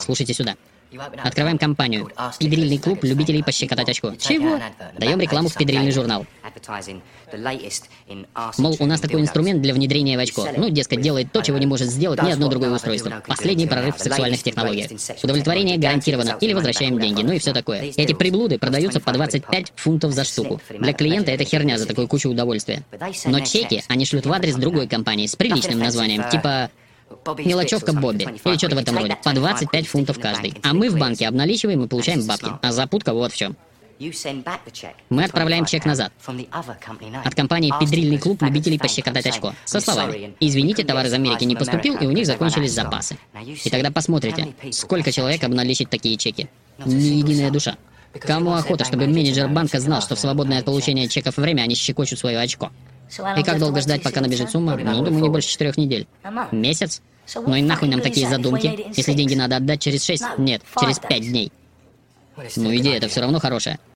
Слушайте сюда. Открываем компанию. Педрильный клуб любителей пощекотать очко. Чего? Даем рекламу в педрильный журнал. Мол, у нас такой инструмент для внедрения в очко. Ну, дескать, делает то, чего не может сделать ни одно другое устройство. Последний прорыв в сексуальных технологиях. Удовлетворение гарантировано. Или возвращаем деньги. Ну и все такое. Эти приблуды продаются по 25 фунтов за штуку. Для клиента это херня за такую кучу удовольствия. Но чеки они шлют в адрес другой компании с приличным названием. Типа... Мелочевка Бобби. Или что-то в этом роде. По 25 фунтов каждый. А мы в банке обналичиваем и получаем бабки. А запутка вот в чем. Мы отправляем чек назад. От компании «Педрильный клуб любителей пощекотать очко». Со словами: «Извините, товар из Америки не поступил, и у них закончились запасы». И тогда посмотрите, сколько человек обналичит такие чеки. Ни единая душа. Кому охота, чтобы менеджер банка знал, что в свободное от получения чеков время они щекочут свое очко? И как долго ждать, пока набежит сумма? Ну, думаю, не больше 4 недель. Месяц? Ну и нахуй нам такие задумки, если деньги надо отдать через 6? Нет, через 5 дней. Но идея-то все равно хорошая.